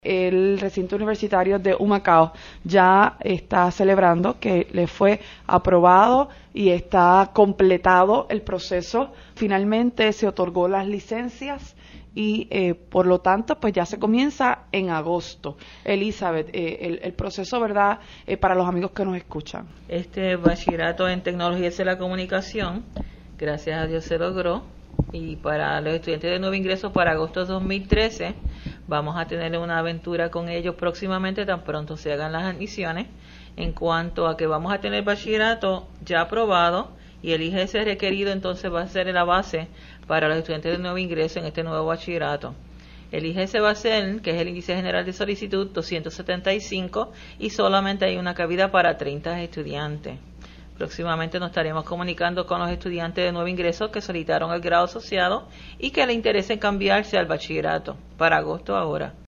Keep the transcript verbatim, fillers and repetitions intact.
El recinto universitario de Humacao ya está celebrando que le fue aprobado y está completado el proceso. Finalmente se otorgó las licencias y eh, por lo tanto pues ya se comienza en agosto. Elizabeth, eh, el, el proceso, ¿verdad? Eh, para los amigos que nos escuchan. Este bachillerato en tecnologías de la comunicación, gracias a Dios se logró. Y para los estudiantes de nuevo ingreso para agosto de dos mil trece vamos a tener una aventura con ellos próximamente, tan pronto se hagan las admisiones, en cuanto a que vamos a tener bachillerato ya aprobado y el I G S requerido, entonces va a ser la base para los estudiantes de nuevo ingreso en este nuevo bachillerato. El I G S va a ser, que es el índice general de solicitud, doscientos setenta y cinco, y solamente hay una cabida para treinta estudiantes. Próximamente nos estaremos comunicando con los estudiantes de nuevo ingreso que solicitaron el grado asociado y que le interese cambiarse al bachillerato para agosto ahora.